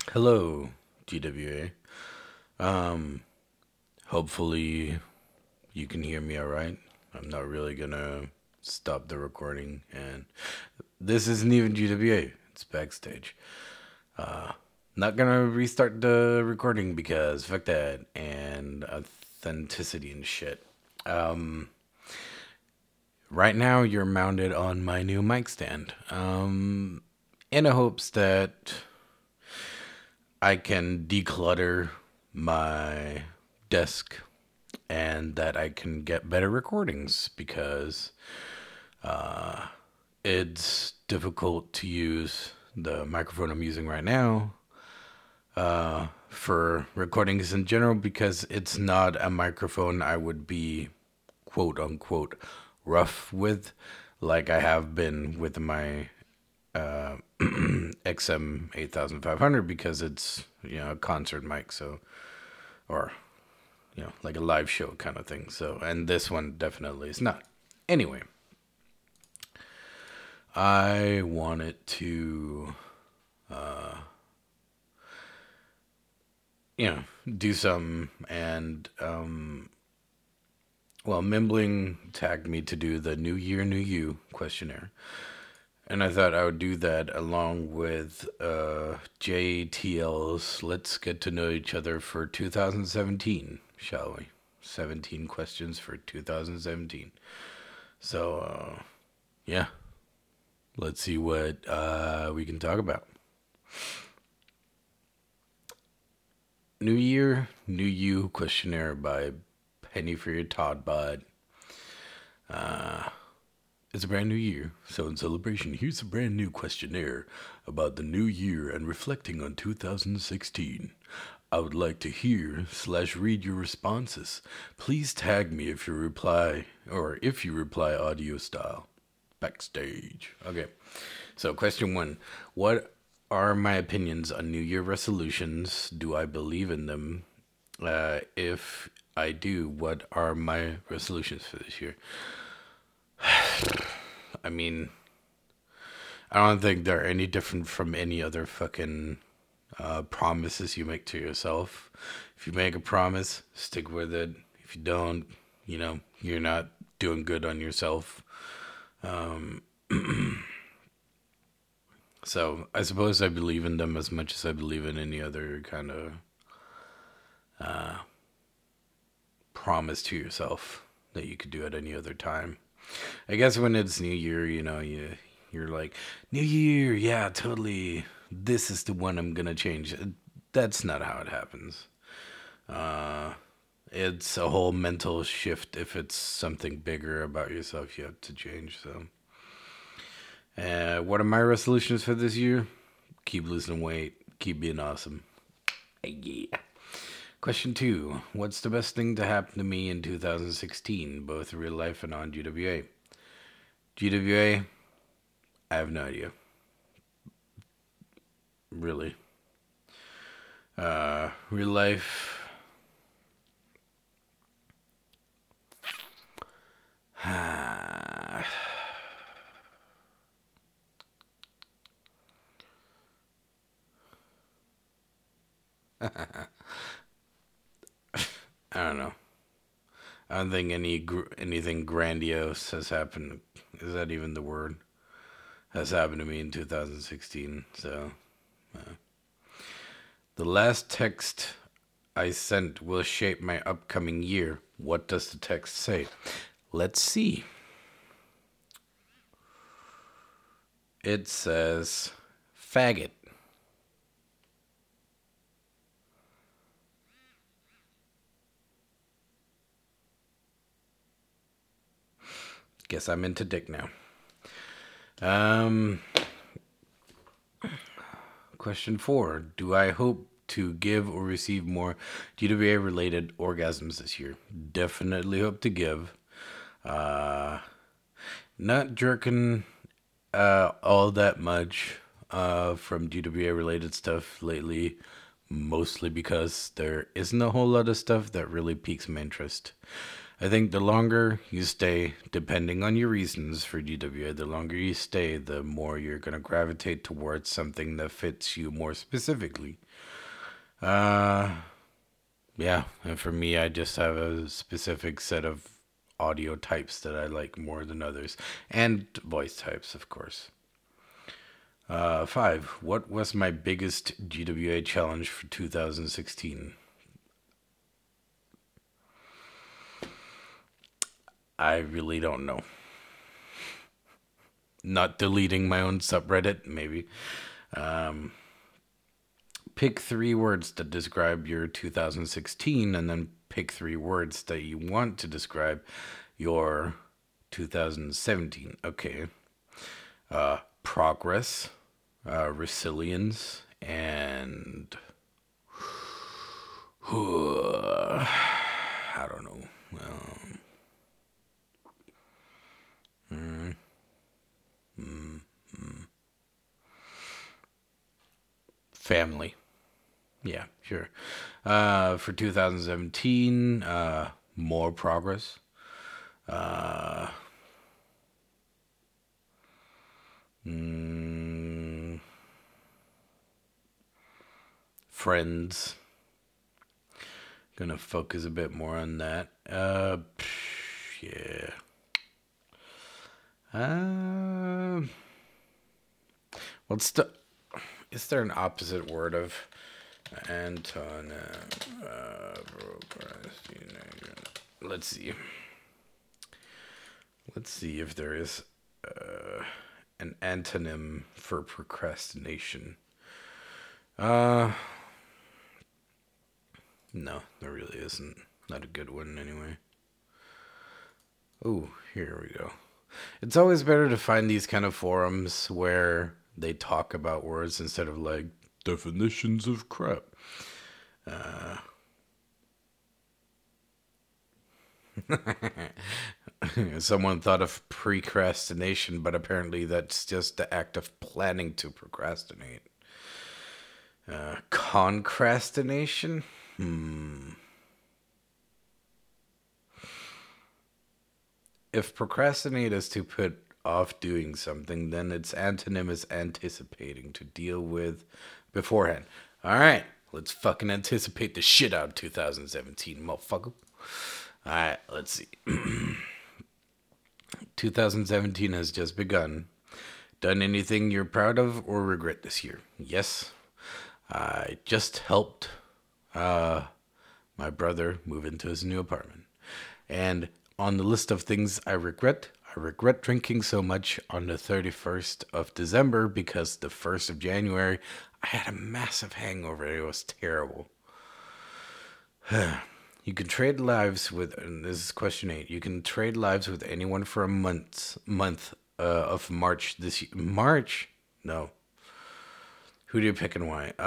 Hello, GWA. Um, Hopefully you can hear me all right. I'm not really gonna stop the recording, and this isn't even GWA. It's backstage. Not gonna restart the recording because fuck that and authenticity and shit. Um, right now you're mounted on my new mic stand. In the hopes that I can declutter my desk and that I can get better recordings because it's difficult to use the microphone I'm using right now for recordings in general because it's not a microphone I would be quote unquote rough with like I have been with my XM 8500 because it's a concert mic, so or like a live show kind of thing. So, and this one definitely is not. Anyway, I wanted to, you know, do some, and well, Mimbling tagged me to do the New Year, New You questionnaire, and I thought I would do that along with JTL's Let's Get to Know Each Other for 2017, shall we? 17 questions for 2017. So, yeah, let's see what we can talk about. New Year, New You questionnaire by Penny for Your Todd Bod. It's a brand new year, so in celebration, here's a brand new questionnaire about the new year and reflecting on 2016. I would like to hear/read your responses. Please tag me if you reply audio style. Backstage. Okay. So, question one: what are my opinions on New Year resolutions? Do I believe in them? If I do, what are my resolutions for this year? I mean, I don't think they're any different from any other fucking promises you make to yourself. If you make a promise, stick with it. If you don't, you're not doing good on yourself. So I suppose I believe in them as much as I believe in any other kind of promise to yourself that you could do at any other time. I guess when it's New Year, you're like, New Year, yeah, totally. This is the one I'm gonna change. That's not how it happens. It's a whole mental shift if it's something bigger about yourself you have to change. So, what are my resolutions for this year? Keep losing weight, keep being awesome. Yeah. Question two: what's the best thing to happen to me in 2016, both real life and on GWA? GWA, I have no idea. Really. Real life. I don't know. I don't think anything grandiose has happened. Is that even the word? Has happened to me in 2016. So, the last text I sent will shape my upcoming year. What does the text say? Let's see. It says, faggot. Guess I'm into dick now. Um, Question four: do I hope to give or receive more GWA related orgasms this year? Definitely hope to give. Uh, Not jerking all that much from GWA related stuff lately, mostly because there isn't a whole lot of stuff that really piques my interest. I think the longer you stay, depending on your reasons for GWA, the longer you stay, the more you're going to gravitate towards something that fits you more specifically. Uh, yeah, and for me, I just have a specific set of audio types that I like more than others, and voice types, of course. 5. What was my biggest GWA challenge for 2016? I really don't know. Not deleting my own subreddit, maybe. Um, Pick 3 words that describe your 2016, and then pick 3 words that you want to describe your 2017. Okay. Progress, resilience, and I don't know. Family. Yeah, sure. For 2017, more progress. Uh, mm, Friends. Gonna focus a bit more on that. Yeah. Um, what's the? Is there an opposite word of Anton? Let's see. Let's see if there is an antonym for procrastination. No, there really isn't. Not a good one, anyway. Oh, here we go. It's always better to find these kind of forums where they talk about words instead of like definitions of crap. Someone thought of precrastination, but apparently that's just the act of planning to procrastinate. Concrastination? If procrastinate is to put off doing something, then its antonym is anticipating, to deal with beforehand. All right, let's fucking anticipate the shit out of 2017, motherfucker. All right, let's see. 2017 has just begun. Done anything you're proud of or regret this year? Yes. I just helped my brother move into his new apartment. And on the list of things I regret drinking so much on the 31st of December because the 1st of January, I had a massive hangover. It was terrible. You can trade lives with, and this is question 8. You can trade lives with anyone for a month of March this year. March? No. Who do you pick and why?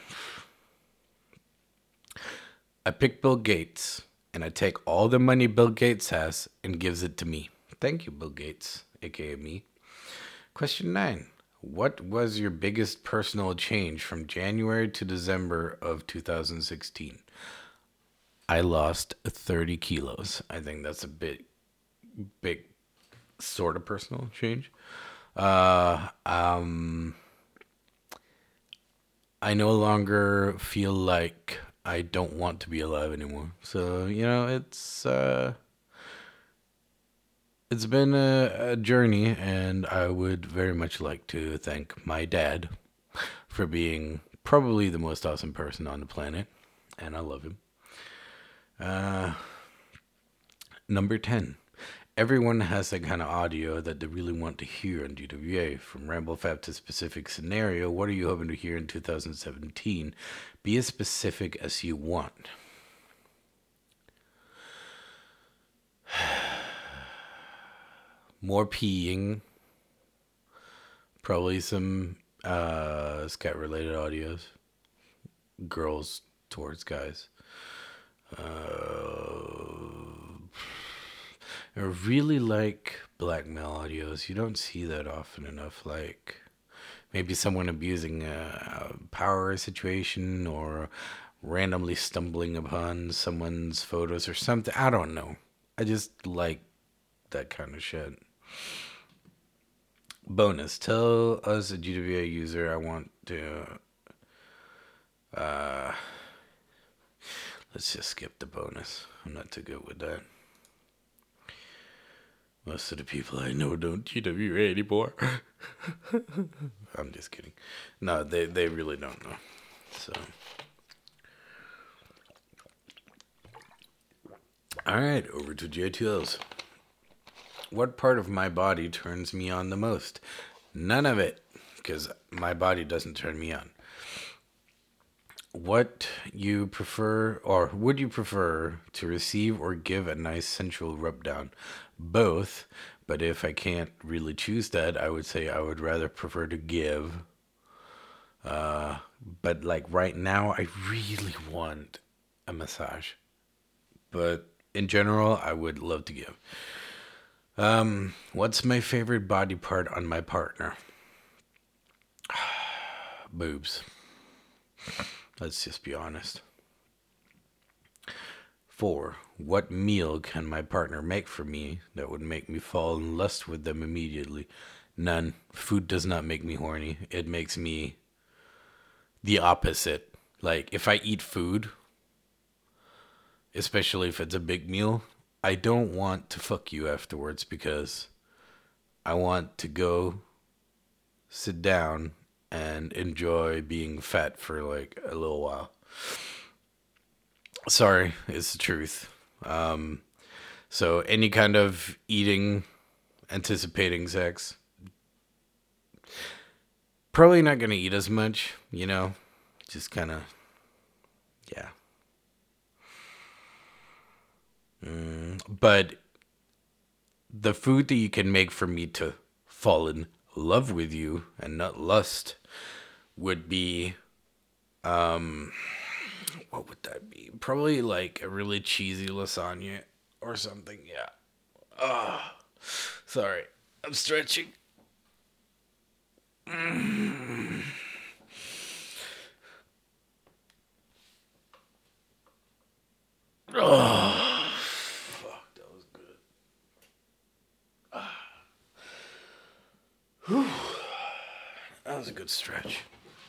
I pick Bill Gates, and I take all the money Bill Gates has and gives it to me. Thank you, Bill Gates, aka me. Question 9. What was your biggest personal change from January to December of 2016? I lost 30 kilos. I think that's a big sort of personal change. I no longer feel like I don't want to be alive anymore. So, it's been a journey, and I would very much like to thank my dad for being probably the most awesome person on the planet, and I love him. Number 10. Everyone has that kind of audio that they really want to hear on GWA. From RambleFab to specific scenario, what are you hoping to hear in 2017? Be as specific as you want. More peeing. Probably some scat related audios. Girls towards guys. I really like blackmail audios. You don't see that often enough. Like maybe someone abusing a power situation or randomly stumbling upon someone's photos or something. I don't know. I just like that kind of shit. Bonus. Tell us a GWA user I want to. Uh, let's just skip the bonus. I'm not too good with that. Most of the people I know don't GWA anymore. I'm just kidding. No, they really don't know. So. Alright, over to J2Ls. What part of my body turns me on the most? None of it, because my body doesn't turn me on. What you prefer, or would you prefer to receive or give a nice sensual rub down? Both, but if I can't really choose that, I would say I would rather prefer to give. But like right now, I really want a massage. But in general, I would love to give. What's my favorite body part on my partner? Boobs. Let's just be honest. 4. What meal can my partner make for me that would make me fall in lust with them immediately? None. Food does not make me horny. It makes me the opposite. Like, if I eat food, especially if it's a big meal, I don't want to fuck you afterwards because I want to go sit down and enjoy being fat for like a little while. Sorry, it's the truth. So any kind of eating, anticipating sex, probably not gonna eat as much, you know, just kind of, yeah. But the food that you can make for me to fall in love with you and not lust would be, what would that be? Probably like a really cheesy lasagna or something. Yeah. Oh, sorry. I'm stretching. Oh, fuck. That was good. That was a good stretch.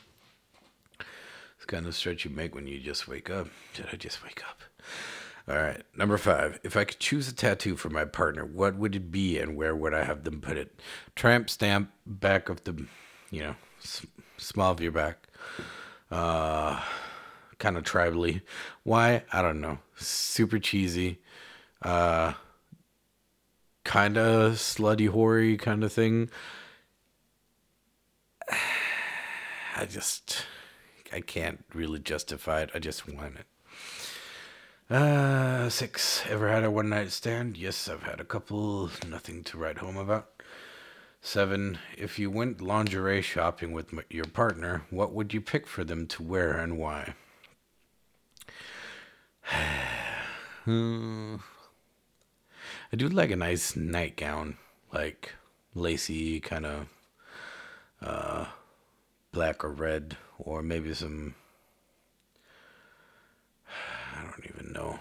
It's kind of stretch you make when you just wake up. Did I just wake up? All right. Number 5. If I could choose a tattoo for my partner, what would it be and where would I have them put it? Tramp stamp, back of the, you know, small of your back. Kind of tribally. Why? I don't know. Super cheesy. Kind of slutty hoary kind of thing. I can't really justify it. I just want it. 6. Ever had a one night stand? Yes, I've had a couple. Nothing to write home about. 7. If you went lingerie shopping with your partner, what would you pick for them to wear and why? I do like a nice nightgown, like lacy, kind of black or red, or maybe some. I don't even know.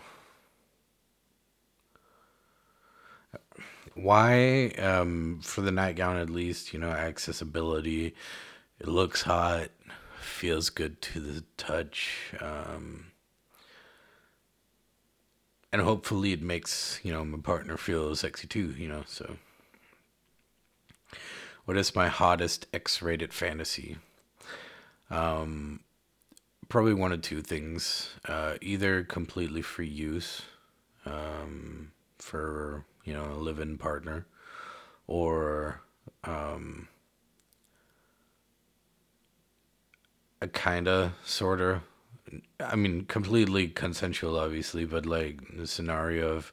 Why? For the nightgown, at least, you know, accessibility. It looks hot, feels good to the touch, and hopefully it makes, you know, my partner feel sexy too, you know. So, what is my hottest X-rated fantasy? Probably one of two things. Either completely free use, for, you know, a live-in partner, or a kinda, sorta. I mean, completely consensual, obviously, but like the scenario of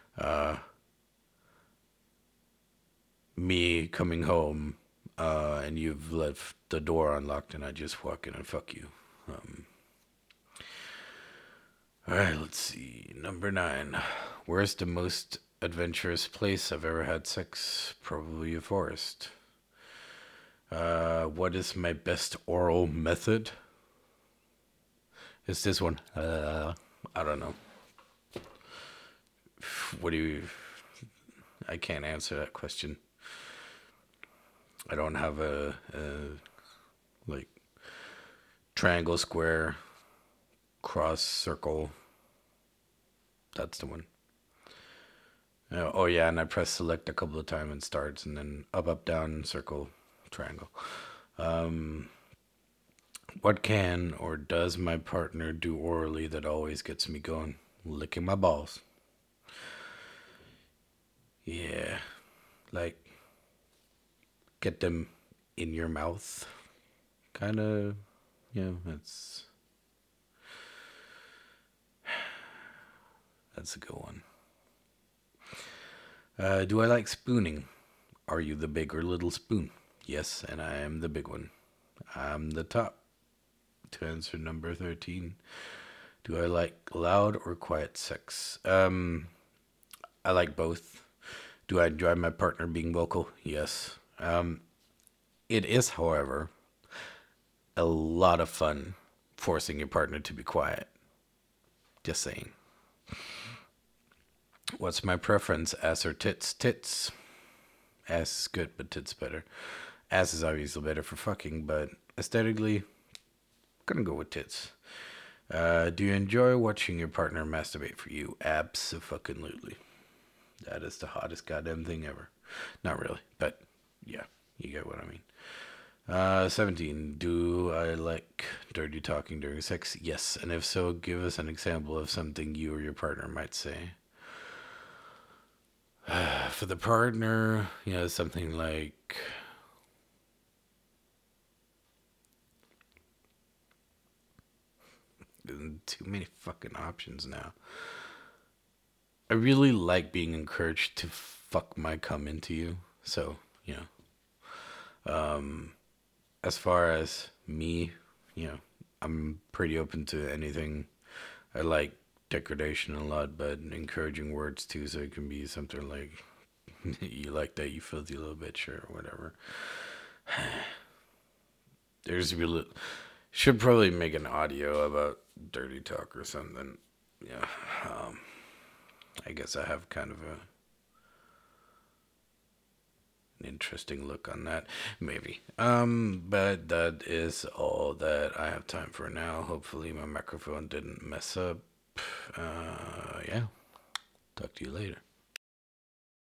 me coming home, and you've left the door unlocked, and I just walk in and fuck you. All right, let's see. Number 9. Where's the most adventurous place I've ever had sex? Probably a forest. What is my best oral method? It's this one. I don't know. What do you? I can't answer that question. I don't have a like triangle, square, cross, circle. That's the one. Oh yeah, and I press select a couple of times and starts, and then up, down, circle, triangle. Um, what can or does my partner do orally that always gets me going? Licking my balls. Yeah, like get them in your mouth. Kind of, that's a good one. Do I like spooning? Are you the big or little spoon? Yes, and I am the big one. I'm the top. To answer number 13, do I like loud or quiet sex? I like both. Do I enjoy my partner being vocal? Yes. It is, however, a lot of fun forcing your partner to be quiet. Just saying. What's my preference? Ass or tits? Tits. Ass is good, but tits better. Ass is obviously better for fucking, but aesthetically, gonna go with tits. Do you enjoy watching your partner masturbate for you? Absolutely. That is the hottest goddamn thing ever. Not really, but yeah, you get what I mean. 17. Do I like dirty talking during sex? Yes. And if so, give us an example of something you or your partner might say. For the partner, something like, too many fucking options now. I really like being encouraged to fuck my cum into you. So, as far as me, I'm pretty open to anything. I like degradation a lot, but encouraging words too, so it can be something like, you like that, you filthy little bitch, or whatever. There's really, should probably make an audio about dirty talk or something. Yeah. Um, I guess I have kind of an interesting look on that, maybe. But that is all that I have time for now. Hopefully my microphone didn't mess up. Yeah. Talk to you later.